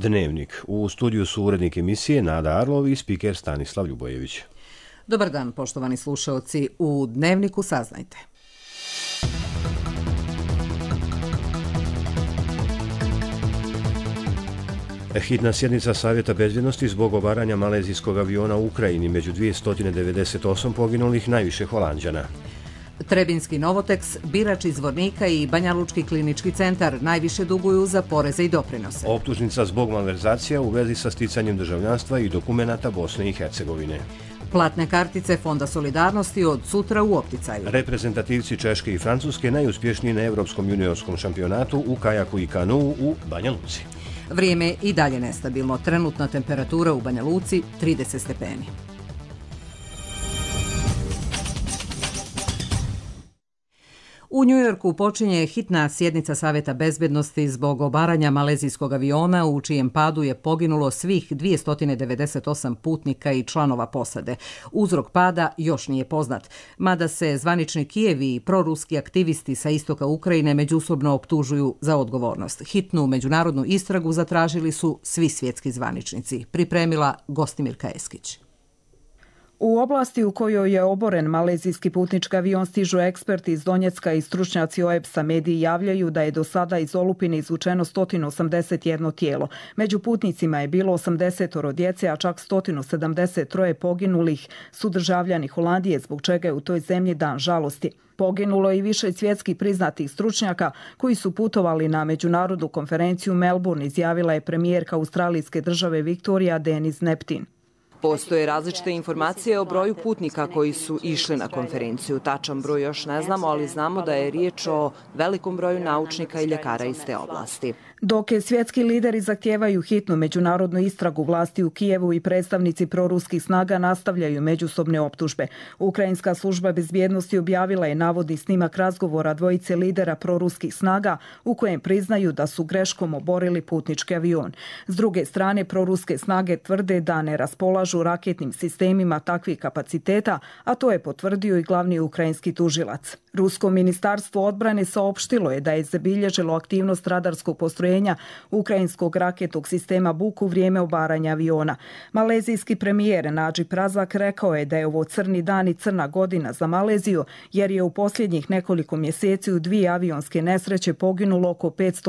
Dnevnik. U studiju su urednik emisije Nada Arlov i spiker Stanislav Ljubojević. Dobar dan, poštovani slušaoci. U Dnevniku saznajte. Hitna sjednica Savjeta bezbjednosti zbog obaranja malezijskog aviona u Ukrajini, među 298 poginulih, najviše Holanđana. Trebinski Novoteks, Birač iz Zvornika i Banjalučki klinički centar najviše duguju za poreze i doprinose. Optužnica zbog malverzacija u vezi sa sticanjem državljanstva i dokumenata Bosne i Hercegovine. Platne kartice Fonda solidarnosti od sutra u opticaju. Reprezentativci Češke i Francuske najuspješniji na Evropskom juniorskom šampionatu u kajaku i kanuu u Banja Luci. Vrijeme i dalje nestabilno. Trenutna temperatura u Banja Luci 30 stepeni. U Njujorku počinje hitna sjednica Savjeta bezbjednosti zbog obaranja malezijskog aviona u čijem padu je poginulo svih 298 putnika i članova posade. Uzrok pada još nije poznat, mada se zvanični Kijevi i proruski aktivisti sa istoka Ukrajine međusobno optužuju za odgovornost. Hitnu međunarodnu istragu zatražili su svi svjetski zvaničnici. Pripremila Gostimirka Eskić. U oblasti u kojoj je oboren malezijski putnički avion stižu eksperti iz Donjecka i stručnjaci OEBS-a. Mediji javljaju da je do sada iz olupine izvučeno 181 tijelo. Među putnicima je bilo 80 djece, a čak 173 poginulih su državljani Holandije, zbog čega je u toj zemlji dan žalosti. Poginulo je i više svjetskih priznatih stručnjaka koji su putovali na međunarodnu konferenciju u Melbourne, izjavila je premijerka australijske države Viktorija Deniz-Neptin. Postoje različite informacije o broju putnika koji su išli na konferenciju. Tačan broj još ne znamo, ali znamo da je riječ o velikom broju naučnika i ljekara iz te oblasti. Dok je svjetski lideri zahtijevaju hitnu međunarodnu istragu, vlasti u Kijevu i predstavnici proruskih snaga nastavljaju međusobne optužbe. Ukrajinska služba bezbjednosti objavila je navodni snimak razgovora dvojice lidera proruskih snaga u kojem priznaju da su greškom oborili putnički avion. S druge strane, proruske snage tvrde da ne raspolažu raketnim sistemima takvih kapaciteta, a to je potvrdio i glavni ukrajinski tužilac. Rusko ministarstvo odbrane saopštilo je da je zabilježilo aktivnost radarskog postrojenja ukrajinskog raketnog sistema Buk u vrijeme obaranja aviona. Malezijski premijer Nadžib Razak rekao je da je ovo crni dan i crna godina za Maleziju, jer je u posljednjih nekoliko mjeseci u 2 avionske nesreće poginulo oko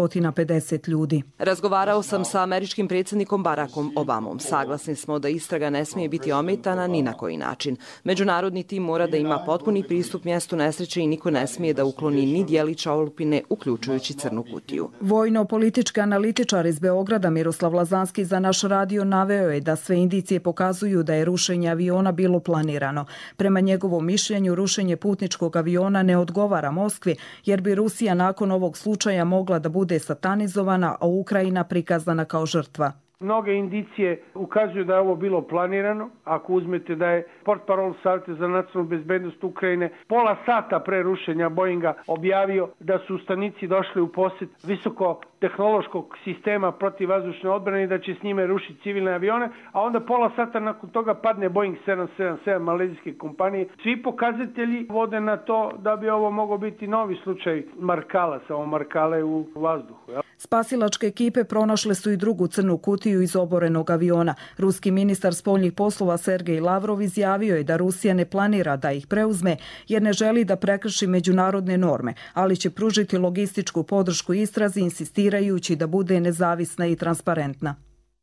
550 ljudi. Razgovarao sam sa američkim predsjednikom Barackom Obamom. Saglasni smo da istraga ne smije biti ometana ni na koji način. Međunarodni tim mora da ima potpuni pristup mjestu nesreće i niko ne smije da ukloni ni dijelić olupine, uključujući crnu kutiju. Vojno-politički analitičar iz Beograda Miroslav Lazanski za naš radio naveo je da sve indicije pokazuju da je rušenje aviona bilo planirano. Prema njegovom mišljenju, rušenje putničkog aviona ne odgovara Moskvi, jer bi Rusija nakon ovog slučaja mogla da bude satanizovana, a Ukrajina prikazana kao žrtva. Mnoge indicije ukazuju da je ovo bilo planirano. Ako uzmete da je portparol Savjeta za nacionalnu bezbednost Ukrajine pola sata pre rušenja Boeinga objavio da su stanici došli u posjet visoko tehnološkog sistema protivvazdušne odbrane i da će s njime rušiti civilne avione, a onda pola sata nakon toga padne Boeing 777 malezijske kompanije. Svi pokazatelji vode na to da bi ovo mogao biti novi slučaj Markala, samo Markale u vazduhu. Spasilačke ekipe pronašle su i drugu crnu kutiju iz oborenog aviona. Ruski ministar spoljnih poslova Sergej Lavrov izjavio je da Rusija ne planira da ih preuzme jer ne želi da prekrši međunarodne norme, ali će pružiti logističku podršku istrazi insistirajući da bude nezavisna i transparentna.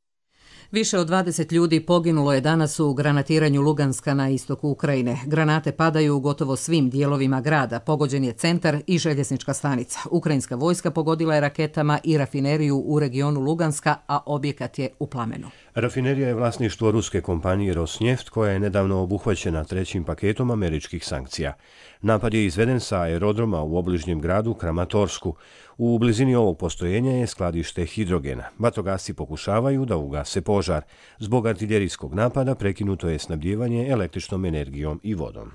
Više od 20 ljudi poginulo je danas u granatiranju Luganska na istoku Ukrajine. Granate padaju u gotovo svim dijelovima grada. Pogođen je centar i željeznička stanica. Ukrajinska vojska pogodila je raketama i rafineriju u regionu Luganska, a objekat je u plamenu. Rafinerija je vlasništvo ruske kompanije Rosneft, koja je nedavno obuhvaćena 3. paketom američkih sankcija. Napad je izveden sa aerodroma u obližnjem gradu Kramatorsku. U blizini ovog postrojenja je skladište hidrogena. Vatrogasci pokušavaju da ugase požar. Zbog artiljerijskog napada prekinuto je snabdijevanje električnom energijom i vodom.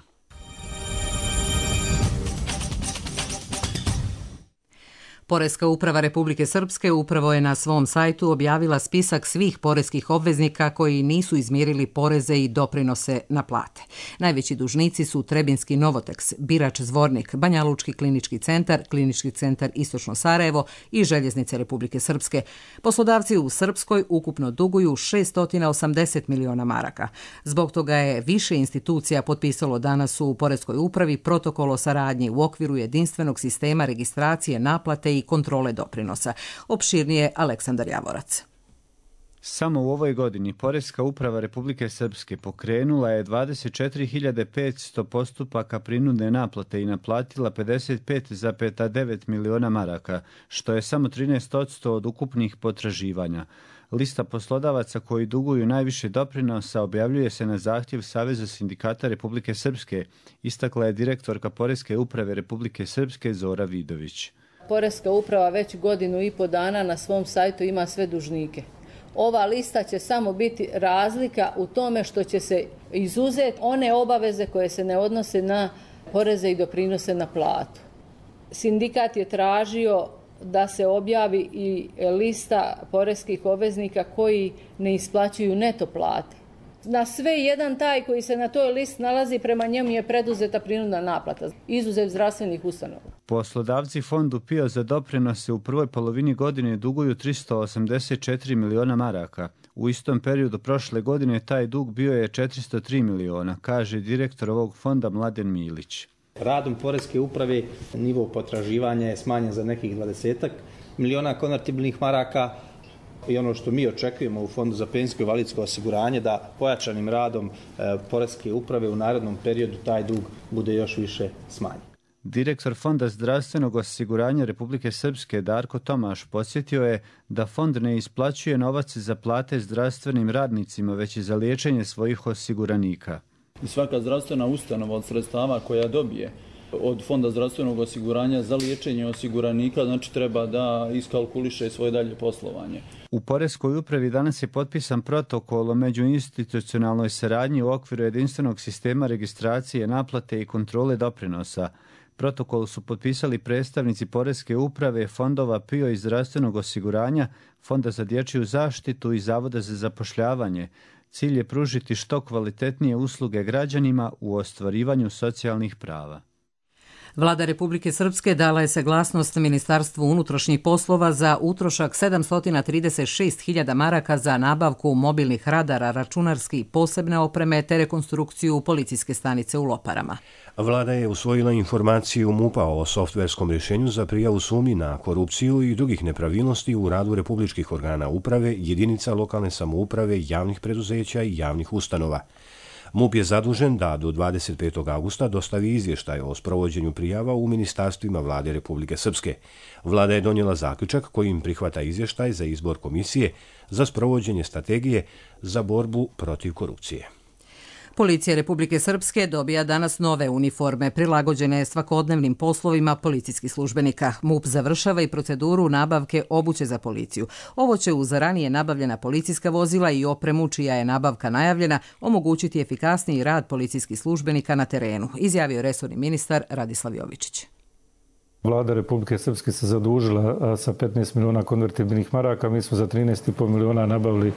Poreska uprava Republike Srpske upravo je na svom sajtu objavila spisak svih poreskih obveznika koji nisu izmirili poreze i doprinose na plate. Najveći dužnici su Trebinski Novoteks, Birač Zvornik, Banjalučki klinički centar Istočno Sarajevo i Željeznice Republike Srpske. Poslodavci u Srpskoj ukupno duguju 680 miliona maraka. Zbog toga je više institucija potpisalo danas u Poreskoj upravi protokol o saradnji u okviru jedinstvenog sistema registracije, naplate i kontrole doprinosa. Opširnije Aleksandar Javorac. Samo u ovoj godini Poreska uprava Republike Srpske pokrenula je 24.500 postupaka prinudne naplate i naplatila 55,9 miliona maraka, što je samo 13% od ukupnih potraživanja. Lista poslodavaca koji duguju najviše doprinosa objavljuje se na zahtjev Saveza sindikata Republike Srpske, istakla je direktorka Poreske uprave Republike Srpske Zora Vidović. Poreska uprava već 1,5 godina na svom sajtu ima sve dužnike. Ova lista će samo biti razlika u tome što će se izuzeti one obaveze koje se ne odnose na poreze i doprinose na platu. Sindikat je tražio da se objavi i lista poreskih obveznika koji ne isplaćuju neto plate. Na sve jedan taj koji se na toj listi nalazi, prema njemu je preduzeta prinudna naplata, izuzev zdravstvenih ustanova. Poslodavci Fondu PIO za doprinose u prvoj polovini godine duguju 384 miliona maraka. U istom periodu prošle godine taj dug bio je 403 miliona, kaže direktor ovog fonda Mladen Milić. Radom Poreske uprave nivo potraživanja je smanjen za nekih 20 miliona konvertibilnih maraka i ono što mi očekujemo u Fondu za penzijsko i invalidsko osiguranje da pojačanim radom Poreske uprave u narednom periodu taj dug bude još više smanjen. Direktor Fonda zdravstvenog osiguranja Republike Srpske Darko Tomaš podsjetio je da fond ne isplaćuje novac za plate zdravstvenim radnicima, već i za liječenje svojih osiguranika. I svaka zdravstvena ustanova od sredstava koja dobije od Fonda zdravstvenog osiguranja za liječenje osiguranika, znači treba da iskalkuliše svoje dalje poslovanje. U Poreskoj upravi danas je potpisan protokol o međuinstitucionalnoj saradnji u okviru jedinstvenog sistema registracije, naplate i kontrole doprinosa. Protokol su potpisali predstavnici Poreske uprave, fondova PIO i zdravstvenog osiguranja, Fonda za dječju zaštitu i Zavoda za zapošljavanje. Cilj je pružiti što kvalitetnije usluge građanima u ostvarivanju socijalnih prava. Vlada Republike Srpske dala je saglasnost Ministarstvu unutrašnjih poslova za utrošak 736.000 maraka za nabavku mobilnih radara, računarski i posebne opreme te rekonstrukciju policijske stanice u Loparama. Vlada je usvojila informaciju MUP-a o softverskom rješenju za prijavu sumnji na korupciju i drugih nepravilnosti u radu republičkih organa uprave, jedinica lokalne samouprave, javnih preduzeća i javnih ustanova. MUP je zadužen da do 25. augusta dostavi izvještaj o sprovođenju prijava u ministarstvima Vlade Republike Srpske. Vlada je donijela zaključak kojim prihvata izvještaj za izbor komisije za sprovođenje strategije za borbu protiv korupcije. Policija Republike Srpske dobija danas nove uniforme, prilagođene svakodnevnim poslovima policijskih službenika. MUP završava i proceduru nabavke obuće za policiju. Ovo će uz ranije nabavljena policijska vozila i opremu čija je nabavka najavljena omogućiti efikasniji rad policijskih službenika na terenu, izjavio resorni ministar Radislav Jovičić. Vlada Republike Srpske se zadužila sa 15 miliona konvertibilnih maraka. Mi smo za 13,5 miliona nabavili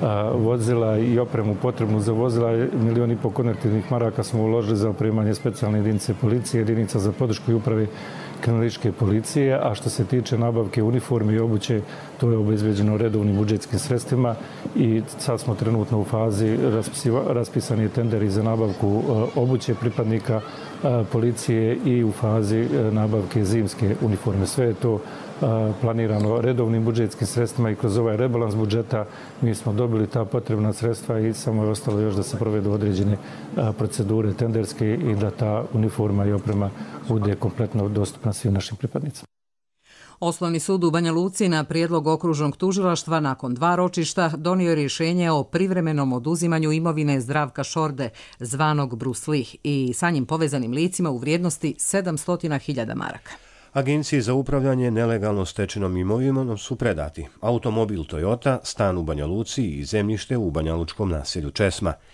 vozila i opremu potrebnu za vozila. 1,5 miliona konvertibilnih maraka smo uložili za opremanje specijalne jedinice policije, jedinica za podršku i uprave kriminalističke policije, a što se tiče nabavke uniforme i obuće, to je obezbeđeno redovnim budžetskim sredstvima i sad smo trenutno u fazi raspisani tenderi za nabavku obuće pripadnika policije i u fazi nabavke zimske uniforme. Sve je to planirano redovnim budžetskim sredstvima i kroz ovaj rebalans budžeta mi smo dobili ta potrebna sredstva i samo je ostalo još da se provedu određene procedure tenderske i da ta uniforma i oprema bude kompletno dostupna svim našim pripadnicima. Osnovni sud u Banja Luci na prijedlog okružnog tužilaštva nakon 2 ročišta donio rješenje o privremenom oduzimanju imovine Zdravka Šorde, zvanog Bruce Lee, i sa njim povezanim licima u vrijednosti 700.000 maraka. Agenciji za upravljanje nelegalno stečenom imovinom su predati automobil Toyota, stan u Banja Luci i zemljište u banjalučkom naselju Česma.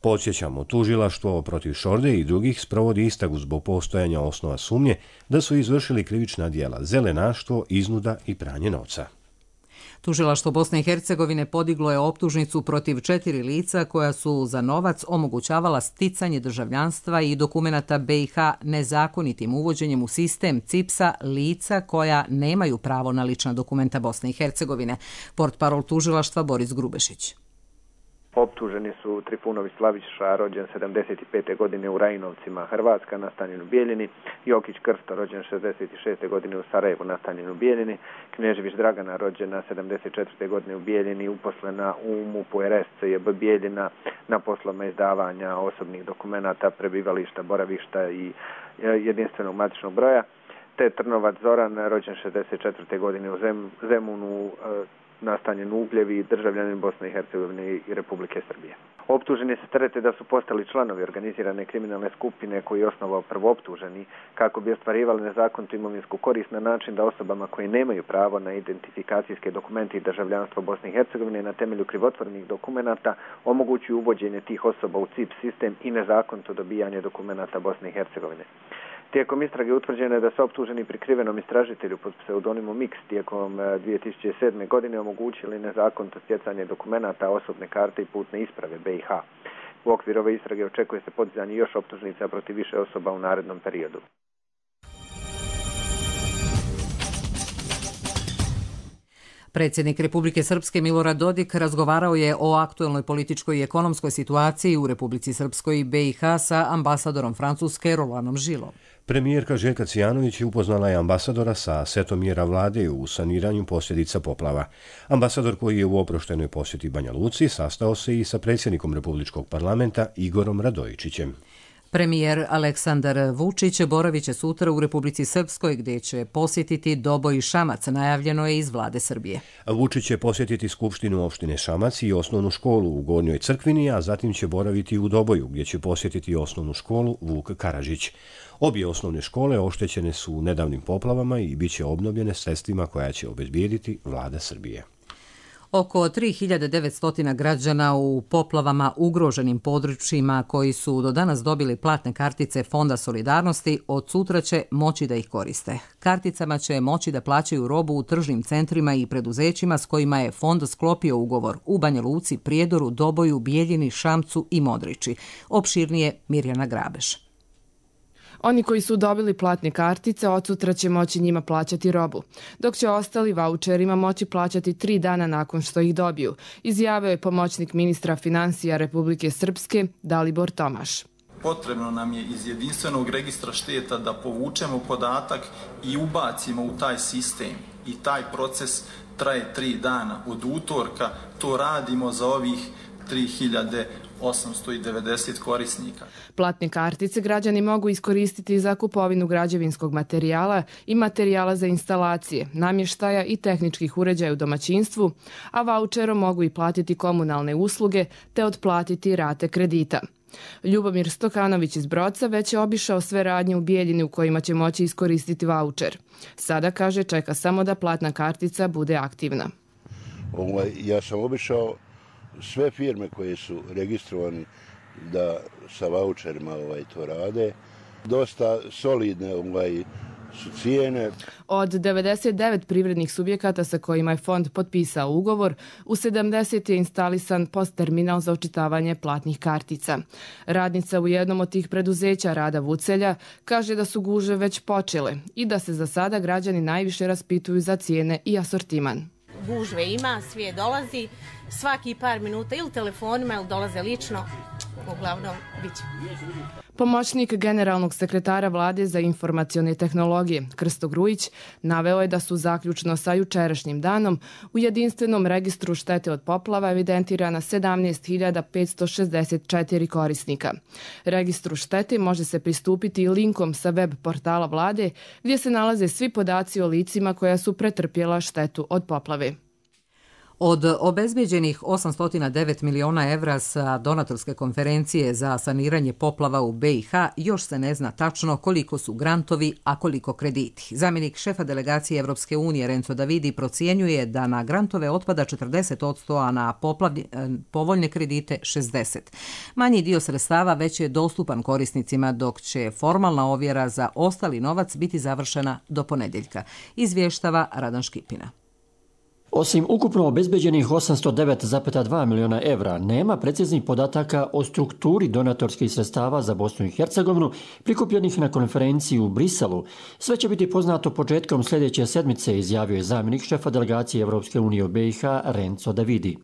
Podsjećamo, tužilaštvo protiv Šorde i drugih sprovodi istragu zbog postojanja osnova sumnje da su izvršili krivična djela zelenaštvo, iznuda i pranje novca. Tužilaštvo Bosne i Hercegovine podiglo je optužnicu protiv 4 lica koja su za novac omogućavala sticanje državljanstva i dokumenata BiH nezakonitim uvođenjem u sistem CIPS-a lica koja nemaju pravo na lična dokumenta Bosne i Hercegovine. Portparol tužilaštva Boris Grubešić. Optuženi su Trifunović Slaviša, rođen 75. godine u Rajinovcima, Hrvatska, nastanjen u Bijeljini, Jokić Krsto, rođen 66. godine u Sarajevu, nastanjen u Bijeljini, Knežević Dragana, rođena 74. godine u Bijeljini, uposlena u MUP-u RSCJB Bijeljina na poslovima izdavanja osobnih dokumenata, prebivališta, boravišta i jedinstvenog matičnog broja, te Trnovac Zoran, rođen 64. godine u Zemunu, nastanjen u Ugljevi, državljanin Bosne i Hercegovine i Republike Srbije. Optuženi se terete da su postali članovi organizirane kriminalne skupine koji je osnovao prvooptuženi kako bi ostvarivali nezakonitu imovinsku korist na način da osobama koji nemaju pravo na identifikacijske dokumente i državljanstvo Bosne i Hercegovine na temelju krivotvornih dokumenata omogućuju uvođenje tih osoba u CIP sistem i nezakonito dobijanje dokumenata Bosne i Hercegovine. Tijekom istrage utvrđeno je da su optuženi prikrivenom istražitelju pod pseudonimom X tijekom 2007. godine omogućili nezakonito stjecanje dokumenata, osobne karte i putne isprave BiH. U okviru ove istrage očekuje se podizanje još optužnica protiv više osoba u narednom periodu. Predsjednik Republike Srpske Milorad Dodik razgovarao je o aktuelnoj političkoj i ekonomskoj situaciji u Republici Srpskoj i BiH sa ambasadorom Francuske Rolanom Žilom. Premijerka Željka Cijanović upoznala je ambasadora sa setom mjera vlade u saniranju posljedica poplava. Ambasador, koji je u oproštenoj posjeti Banja Luci, sastao se i sa predsjednikom Republičkog parlamenta Igorom Radojičićem. Premijer Aleksandar Vučić boravit će sutra u Republici Srpskoj gdje će posjetiti Doboj i Šamac, najavljeno je iz vlade Srbije. Vučić će posjetiti skupštinu opštine Šamac i osnovnu školu u Gornjoj Crkvini, a zatim će boraviti u Doboju gdje će posjetiti osnovnu školu Vuk Karadžić. Obje osnovne škole oštećene su nedavnim poplavama i bit će obnovljene sredstvima koja će obezbijediti vlada Srbije. Oko 3900 građana u poplavama ugroženim područjima koji su do danas dobili platne kartice Fonda solidarnosti od sutra će moći da ih koriste. Karticama će moći da plaćaju robu u tržnim centrima i preduzećima s kojima je Fond sklopio ugovor u Banja Luci, Prijedoru, Doboju, Bijeljini, Šamcu i Modriči. Opširnije Mirjana Grabeš. Oni koji su dobili platne kartice od sutra će moći njima plaćati robu, dok će ostali vaučerima moći plaćati 3 dana nakon što ih dobiju, izjavio je pomoćnik ministra financija Republike Srpske Dalibor Tomaš. Potrebno nam je iz jedinstvenog registra šteta da povučemo podatak i ubacimo u taj sistem. I taj proces traje 3 dana. Od utorka to radimo za ovih 3890 korisnika. Platne kartice građani mogu iskoristiti za kupovinu građevinskog materijala i materijala za instalacije, namještaja i tehničkih uređaja u domaćinstvu, a vaučerom mogu i platiti komunalne usluge te otplatiti rate kredita. Ljubomir Stokanović iz Broca već je obišao sve radnje u Bijeljini u kojima će moći iskoristiti vaučer. Sada, kaže, čeka samo da platna kartica bude aktivna. Ja sam obišao sve firme koje su registrovane da sa vaučerima to rade. Dosta solidne su cijene. Od 99 privrednih subjekata sa kojima je fond potpisao ugovor, u 70 je instalisan postterminal za očitavanje platnih kartica. Radnica u jednom od tih preduzeća, Rada Vucelja, kaže da su gužve već počele i da se za sada građani najviše raspituju za cijene i asortiman. Gužve ima, svijet dolazi, svaki par minuta ili telefonima ili dolaze lično, uglavnom bit će. Pomoćnik generalnog sekretara vlade za informacione tehnologije Krsto Grujić naveo je da su zaključno sa jučerašnjim danom u jedinstvenom registru štete od poplava evidentirana 17.564 korisnika. Registru štete može se pristupiti i linkom sa web portala vlade gdje se nalaze svi podaci o licima koja su pretrpjela štetu od poplave. Od obezbeđenih 809 miliona evra sa donatorske konferencije za saniranje poplava u BiH još se ne zna tačno koliko su grantovi, a koliko krediti. Zamjenik šefa delegacije Evropske unije Renzo Davidi procjenjuje da na grantove otpada 40%, a na povoljne kredite 60%. Manji dio sredstava već je dostupan korisnicima, dok će formalna ovjera za ostali novac biti završena do ponedjeljka, izvještava Radan Škipina. Osim ukupno obezbeđenih 809,2 miliona evra, nema preciznih podataka o strukturi donatorskih sredstava za Bosnu i Hercegovinu prikupljenih na konferenciji u Briselu. Sve će biti poznato početkom sljedeće sedmice, izjavio je zamjenik šefa delegacije Evropske unije u BiH Renzo Davidi.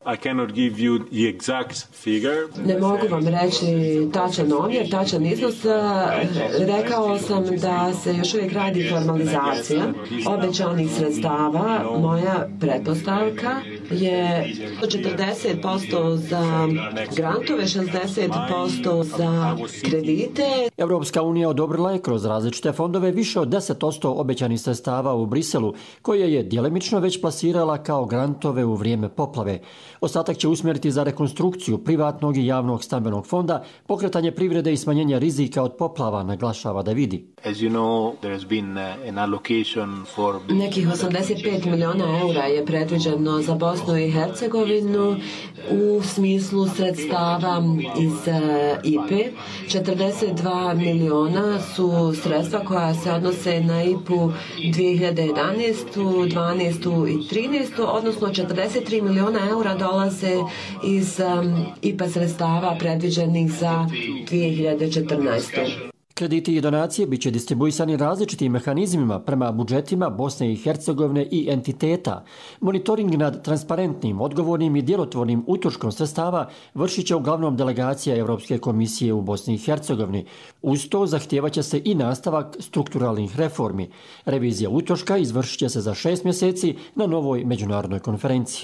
Ne mogu vam reći tačan omjer, tačan iznos. Rekao sam da se još uvijek radi formalizacija obećanih sredstava. Moja pretpostavka je 40% za grantove, 60% za kredite. Evropska unija odobrila je kroz različite fondove više od 10% obećanih sredstava u Briselu, koje je djelimično već plasirala kao grantove u vrijeme poplave. Ostatak će usmjeriti za rekonstrukciju privatnog i javnog stambenog fonda, pokretanje privrede i smanjenje rizika od poplava, naglašava Davidi. Nekih 85 miliona eura je predviđeno za Bosnu i Hercegovinu u smislu sredstava iz IPE. 42 miliona su sredstva koja se odnose na IPU 2011, 12 i 13, odnosno 43 miliona eura dolaze iz IPA sredstava predviđenih za 2014. Krediti i donacije bit će distribuisani različitim mehanizmima prema budžetima Bosne i Hercegovine i entiteta. Monitoring nad transparentnim, odgovornim i djelotvornim utroškom sredstava vršit će uglavnom delegacija Europske komisije u Bosni i Hercegovini. Uz to zahtijevaće se i nastavak strukturalnih reformi. Revizija utroška izvršit će se za 6 mjeseci na novoj međunarodnoj konferenciji.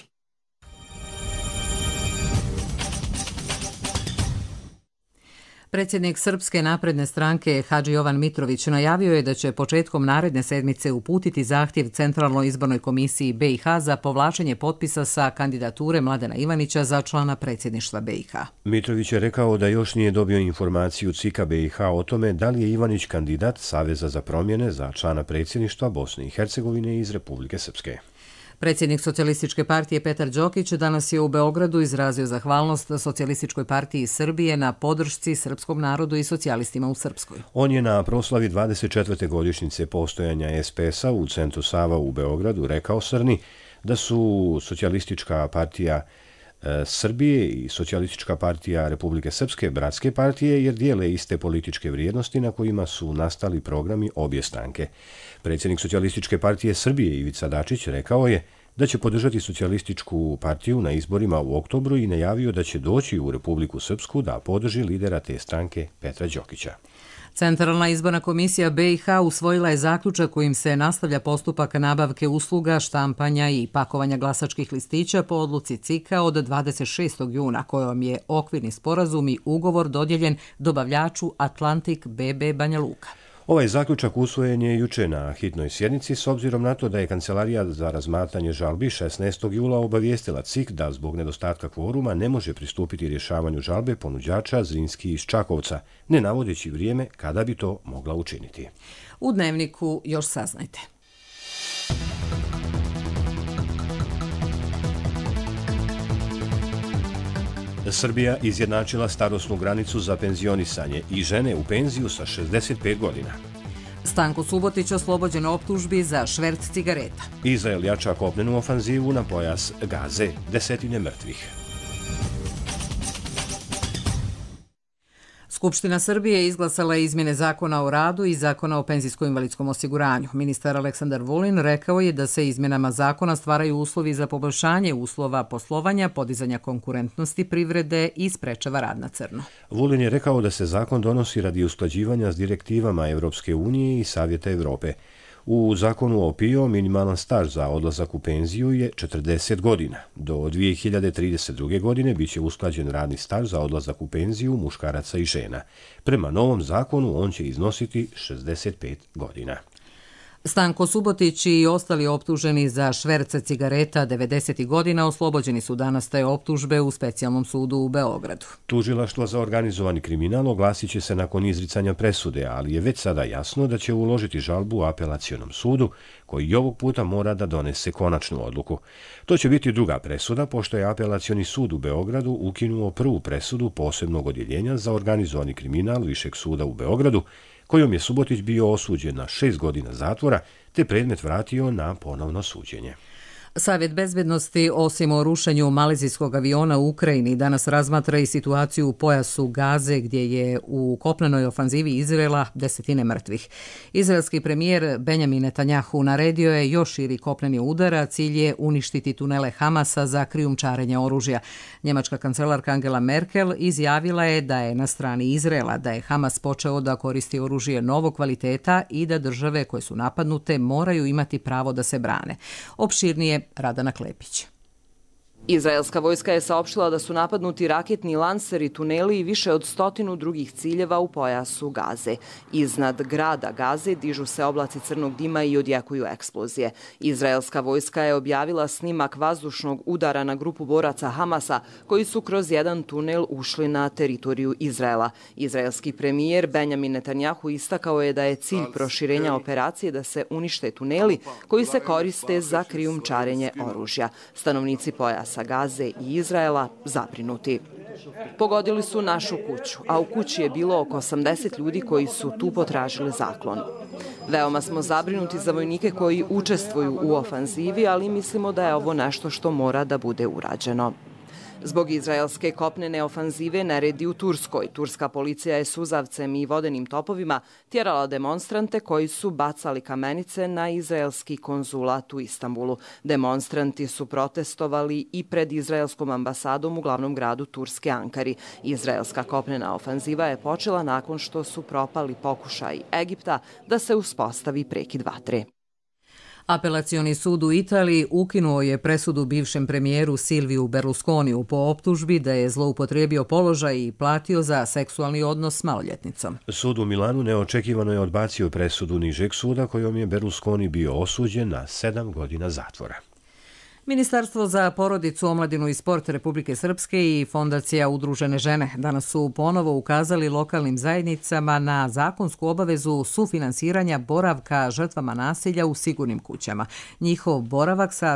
Predsjednik Srpske napredne stranke Hadži Jovan Mitrović najavio je da će početkom naredne sedmice uputiti zahtjev Centralnoj izbornoj komisiji BiH za povlačenje potpisa sa kandidature Mladena Ivanića za člana predsjedništva BiH. Mitrović je rekao da još nije dobio informaciju CIK-a BiH o tome da li je Ivanić kandidat Saveza za promjene za člana predsjedništva Bosne i Hercegovine iz Republike Srpske. Predsjednik Socijalističke partije Petar Đokić danas je u Beogradu izrazio zahvalnost Socijalističkoj partiji Srbije na podršci srpskom narodu i socijalistima u Srpskoj. On je na proslavi 24. godišnjice postojanja SPS-a u centru Sava u Beogradu rekao Srni da su Socijalistička partija Srbije i Socijalistička partija Republike Srpske bratske partije jer dijele iste političke vrijednosti na kojima su nastali programi obje stranke. Predsjednik Socijalističke partije Srbije Ivica Dačić rekao je da će podržati Socijalističku partiju na izborima u oktobru i najavio da će doći u Republiku Srpsku da podrži lidera te stranke Petra Đokića. Centralna izborna komisija BiH usvojila je zaključak kojim se nastavlja postupak nabavke usluga, štampanja i pakovanja glasačkih listića po odluci CIK-a od 26. juna, kojom je okvirni sporazum i ugovor dodijeljen dobavljaču Atlantik BB Banja Luka. Ovaj zaključak usvojen je juče na hitnoj sjednici s obzirom na to da je Kancelarija za razmatranje žalbi 16. jula obavijestila CIK da zbog nedostatka kvoruma ne može pristupiti rješavanju žalbe ponuđača Zrinski iz Čakovca, ne navodeći vrijeme kada bi to mogla učiniti. U Dnevniku još saznajte. Srbija izjednačila starosnu granicu za penzionisanje i žene u penziju sa 65 godina. Stanko Subotić oslobođen optužbi za šverc cigareta. Izrael jača kopnenu ofanzivu na pojas Gaze, 10 mrtvih. Skupština Srbije izglasala je izmjene Zakona o radu i Zakona o penzijsko-invalidskom osiguranju. Ministar Aleksandar Vulin rekao je da se izmjenama zakona stvaraju uslovi za poboljšanje uslova poslovanja, podizanja konkurentnosti privrede i sprečava rad na crno. Vulin je rekao da se zakon donosi radi usklađivanja s direktivama Evropske unije i Savjeta Evrope. U zakonu o PIO minimalan staž za odlazak u penziju je 40 godina. Do 2032. godine bit će usklađen radni staž za odlazak u penziju muškaraca i žena. Prema novom zakonu on će iznositi 65 godina. Stanko Subotić i ostali optuženi za šverce cigareta 90. godina oslobođeni su danas te optužbe u specijalnom sudu u Beogradu. Tužilaštvo za organizovani kriminal oglasit će se nakon izricanja presude, ali je već sada jasno da će uložiti žalbu u apelacionom sudu, koji i ovog puta mora da donese konačnu odluku. To će biti druga presuda, pošto je apelacioni sud u Beogradu ukinuo prvu presudu posebnog odjeljenja za organizovani kriminal Višeg suda u Beogradu, kojom je Subotić bio osuđen na 6 godina zatvora, te predmet vratio na ponovno suđenje. Savjet bezbednosti, osim o rušenju malezijskog aviona u Ukrajini, danas razmatra i situaciju u pojasu Gaze, gdje je u kopnenoj ofanzivi Izraela 10 mrtvih. Izraelski premijer Benjamin Netanjahu naredio je još širi kopneni udar, a cilj je uništiti tunele Hamasa za krijumčarenje oružja. Njemačka kancelarka Angela Merkel izjavila je da je na strani Izraela, da je Hamas počeo da koristi oružje novog kvaliteta i da države koje su napadnute moraju imati pravo da se brane. Opširnije Radana Klepić. Izraelska vojska je saopštila da su napadnuti raketni lanseri, tuneli i više od 100 drugih ciljeva u pojasu Gaze. Iznad grada Gaze dižu se oblaci crnog dima i odjekuju eksplozije. Izraelska vojska je objavila snimak vazdušnog udara na grupu boraca Hamasa koji su kroz jedan tunel ušli na teritoriju Izraela. Izraelski premijer Benjamin Netanjahu istakao je da je cilj proširenja operacije da se unište tuneli koji se koriste za krijumčarenje oružja. Stanovnici pojasa Gaze i Izraela zabrinuti. Pogodili su našu kuću, a u kući je bilo oko 80 ljudi koji su tu potražili zaklon. Veoma smo zabrinuti za vojnike koji učestvuju u ofanzivi, ali mislimo da je ovo nešto što mora da bude urađeno. Zbog izraelske kopnene ofanzive neredi u Turskoj. Turska policija je suzavcem i vodenim topovima tjerala demonstrante koji su bacali kamenice na izraelski konzulat u Istanbulu. Demonstranti su protestovali i pred izraelskom ambasadom u glavnom gradu Turske Ankari. Izraelska kopnena ofanziva je počela nakon što su propali pokušaj Egipta da se uspostavi prekid vatre. Apelacioni sud u Italiji ukinuo je presudu bivšem premijeru Silviju Berlusconiju po optužbi da je zloupotrijebio položaj i platio za seksualni odnos s maloljetnicom. Sud u Milanu neočekivano je odbacio presudu nižeg suda kojom je Berlusconi bio osuđen na 7 godina zatvora. Ministarstvo za porodicu, omladinu i sport Republike Srpske i Fondacija Udružene žene danas su ponovo ukazali lokalnim zajednicama na zakonsku obavezu sufinansiranja boravka žrtvama nasilja u sigurnim kućama. Njihov boravak sa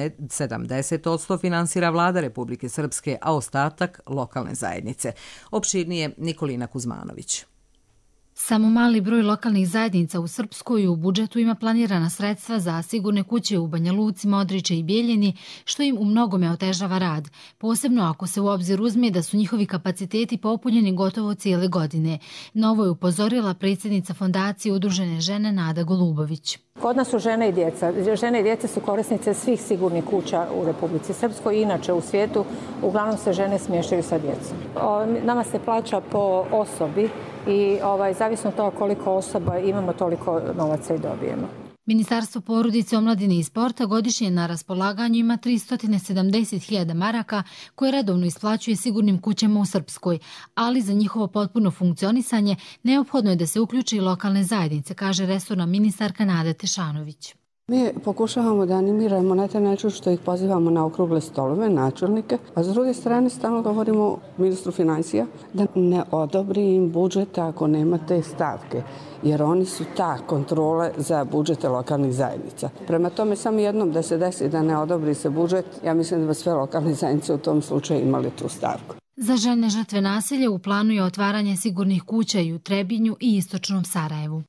70% finansira Vlada Republike Srpske, a ostatak lokalne zajednice. Opširnije Nikolina Kuzmanović. Samo mali broj lokalnih zajednica u Srpskoj u budžetu ima planirana sredstva za sigurne kuće u Banja Luci, Modriče i Bijeljini, što im u mnogome otežava rad, posebno ako se u obzir uzme da su njihovi kapaciteti popunjeni gotovo cijele godine. Novo je upozorila predsjednica Fondacije Udružene žene Nada Golubović. Kod nas su žene i djeca. Žene i djeca su korisnice svih sigurnih kuća u Republici Srpskoj i inače u svijetu. Uglavnom se žene smještaju sa djecom. Nama se plaća po osobi i zavisno od toga koliko osoba imamo, toliko novaca i dobijemo. Ministarstvo porodice, omladine i sporta godišnje na raspolaganju ima 370.000 maraka koje redovno isplaćuje sigurnim kućama u Srpskoj, ali za njihovo potpuno funkcionisanje neophodno je da se uključi i lokalne zajednice, kaže resorna ministarka Nada Tešanović. Mi pokušavamo da animiramo na taj način što ih pozivamo na okrugle stolove, načelnike, a s druge strane stalno govorimo ministru financija da ne odobri im budžet ako nema te stavke, jer oni su ta kontrole za budžete lokalnih zajednica. Prema tome, samo jednom da se desi da ne odobri se budžet, ja mislim da bi sve lokalne zajednice u tom slučaju imali tu stavku. Za žene žrtve nasilja u planu je otvaranje sigurnih kuća i u Trebinju i istočnom Sarajevu.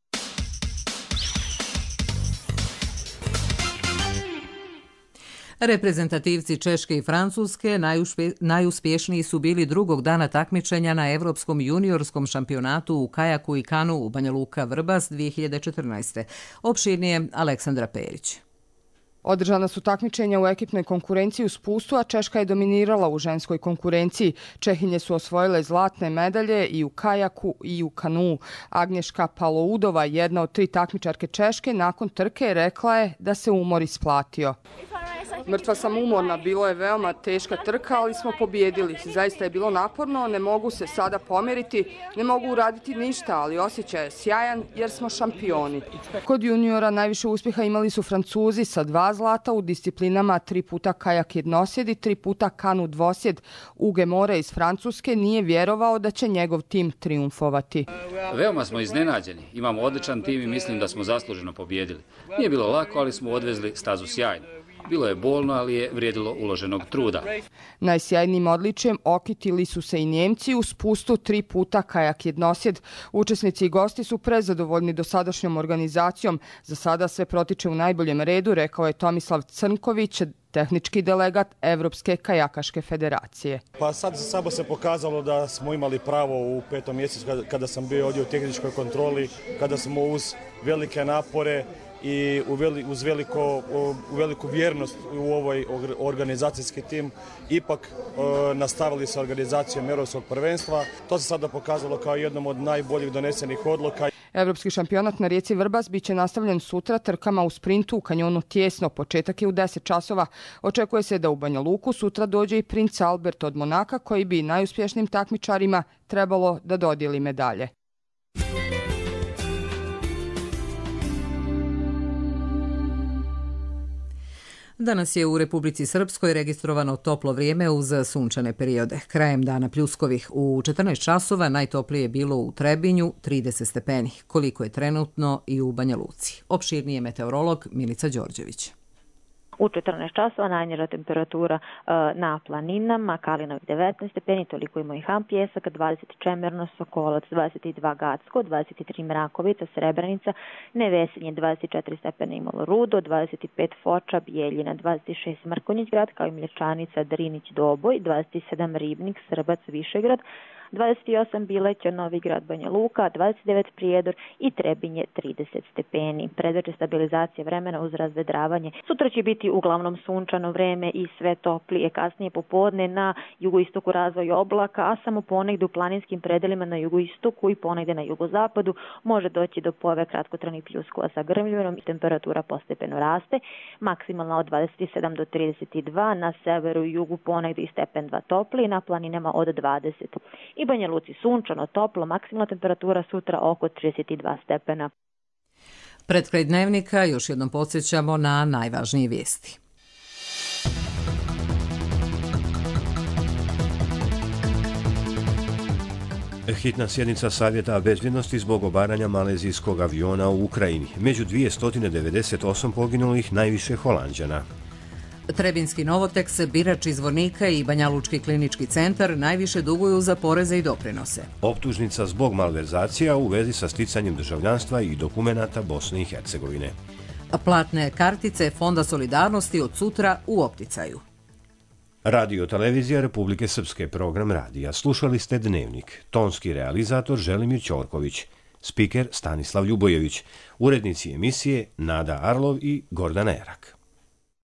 Reprezentativci Češke i Francuske najuspješniji su bili drugog dana takmičenja na Evropskom juniorskom šampionatu u kajaku i kanu u Banja Luka Vrbas 2014. Opširnije Aleksandra Perić. Održana su takmičenja u ekipnoj konkurenciji u spustu, a Češka je dominirala u ženskoj konkurenciji. Čehinje su osvojile zlatne medalje i u kajaku i u kanu. Agnješka Paloudova, jedna od 3 takmičarke Češke, nakon trke rekla je da se umor isplatio. Mrtva sam umorna, bilo je veoma teška trka, ali smo pobjedili. Zaista je bilo naporno, ne mogu se sada pomeriti, ne mogu uraditi ništa, ali osjećaj je sjajan jer smo šampioni. Kod juniora najviše uspjeha imali su Francuzi sa 2 zlata u disciplinama 3 puta kajak jednosjed i 3 puta kanu dvosjed. Uge More iz Francuske nije vjerovao da će njegov tim triumfovati. Veoma smo iznenađeni, imamo odličan tim i mislim da smo zasluženo pobjedili. Nije bilo lako, ali smo odvezli stazu sjajno. Bilo je bolno, ali je vrijedilo uloženog truda. Najsjajnijim odličjem okitili su se i Njemci u spustu 3 puta kajak jednosjed. Učesnici i gosti su prezadovoljni dosadašnjom organizacijom. Za sada sve protiče u najboljem redu, rekao je Tomislav Crnković, tehnički delegat Evropske kajakaške federacije. Pa sad samo se pokazalo da smo imali pravo u 5. mjesecu kada sam bio ovdje u tehničkoj kontroli, kada smo uz velike napore i uz veliku vjernost u ovoj organizacijski tim ipak nastavili sa organizacijom Europskog prvenstva. To se sada pokazalo kao jednom od najboljih donesenih odluka. Evropski šampionat na rijeci Vrbas biće nastavljen sutra trkama u sprintu u kanjonu Tijesno. Početak je u 10 časova. Očekuje se da u Banja Luku sutra dođe i princ Albert od Monaka, koji bi najuspješnijim takmičarima trebalo da dodijeli medalje. Danas je u Republici Srpskoj registrovano toplo vrijeme uz sunčane periode. Krajem dana pljuskovih u 14 časova najtoplije je bilo u Trebinju 30 stepeni, koliko je trenutno i u Banja Luci. Opširnije meteorolog Milica Đorđević. U 14 časova najniža temperatura na planinama, Kalinovih 19 stepeni, toliko ima i Ham Pjesak, 20 Čemerno, Sokolac, 22 Gacko, 23 Mrakovica, Srebrenica, Nevesinje, 24 stepena imalo Rudo, 25 Foča, Bijeljina, 26 Mrkonjić grad, kao i Mlječanica, Drinić, Doboj, 27 Ribnik, Srbac, Višegrad, 28 Bileća, Novi Grad, Banja Luka, 29 Prijedor i Trebinje 30 stepeni. Predveče stabilizacije vremena uz razvedravanje. Sutra će biti uglavnom sunčano vreme i sve toplije. Kasnije popodne na jugoistoku razvoj oblaka, a samo ponegdje u planinskim predelima na jugoistoku i ponegdje na jugozapadu može doći do pojave kratkotrajnih pljuskova sa grmljurom i temperatura postepeno raste. Maksimalna od 27 do 32, na severu i jugu ponegdje i stepen 2 topli, na planinama od 20. I Banja Luci sunčano, toplo, maksimalna temperatura sutra oko 32 stepena. Pred kraj dnevnika još jednom podsjećamo na najvažnije vijesti. Hitna sjednica Savjeta bezbjednosti zbog obaranja malezijskog aviona u Ukrajini. Među 298 poginulih najviše Holanđana. Trebinski Novoteks, Birač iz Zvornika i Banjalučki klinički centar najviše duguju za poreze i doprinose. Optužnica zbog malverzacija u vezi sa sticanjem državljanstva i dokumenata Bosne i Hercegovine. Platne kartice Fonda solidarnosti od sutra u opticaju. Radio Televizija Republike Srpske, program radija. Slušali ste Dnevnik. Tonski realizator Želimir Ćorković. Spiker Stanislav Ljubojević. Urednici emisije Nada Arlov i Gordana Erak.